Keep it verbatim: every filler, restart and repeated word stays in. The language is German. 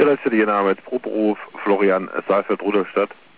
Interesse, Ihr Name ist Proberuf Florian Seifert, Rudolstadt.